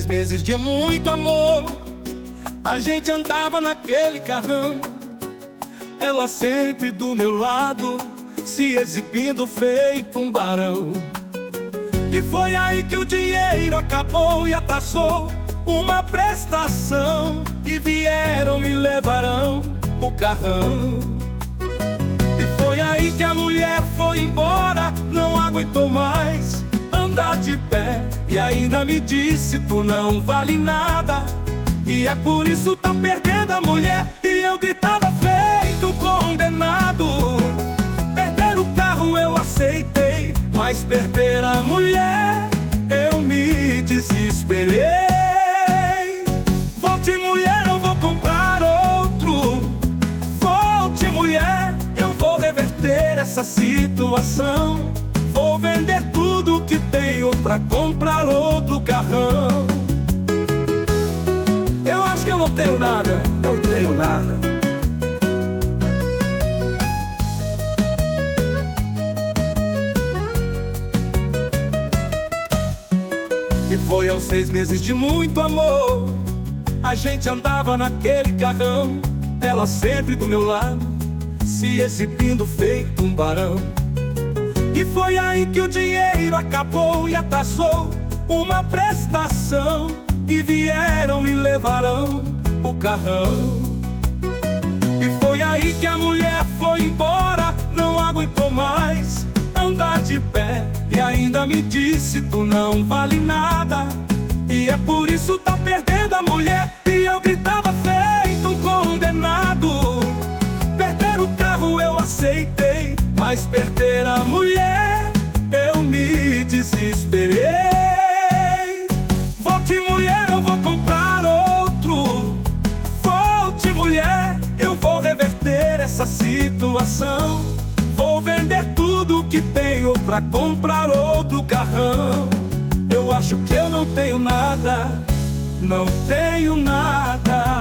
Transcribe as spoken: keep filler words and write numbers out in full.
meses de muito amor, a gente andava naquele carrão, ela sempre do meu lado, se exibindo feito um barão. E foi aí que o dinheiro acabou e atrasou uma prestação, e vieram me levarão o carrão. E foi aí que a mulher foi embora, não aguentou mais andar de pé, e ainda me disse: tu não vale nada, e é por isso tá perdendo a mulher. E eu gritava feito condenado. Perder o carro eu aceitei, mas perder a mulher eu me desesperei. Volte, mulher, eu vou comprar outro. Volte, mulher, eu vou reverter essa situação. Vou vender tudo que tenho pra comprar outro carrão. Eu acho que eu não tenho nada, eu não tenho nada. E foi aos seis meses de muito amor, a gente andava naquele carrão, ela sempre do meu lado, se exibindo feito um barão. E foi aí que o dinheiro acabou e atrasou uma prestação, e vieram e levarão o carrão. E foi aí que a mulher foi embora, não aguentou mais andar de pé, e ainda me disse: tu não vale nada, e é por isso tá perdendo a mulher. E eu gritava feito um condenado. Perder o carro eu aceitei, mas perder a mulher eu me desesperei. Volte, mulher, eu vou comprar outro. Volte, mulher, eu vou reverter essa situação. Vou vender tudo que tenho pra comprar outro carrão. Eu acho que eu não tenho nada, não tenho nada.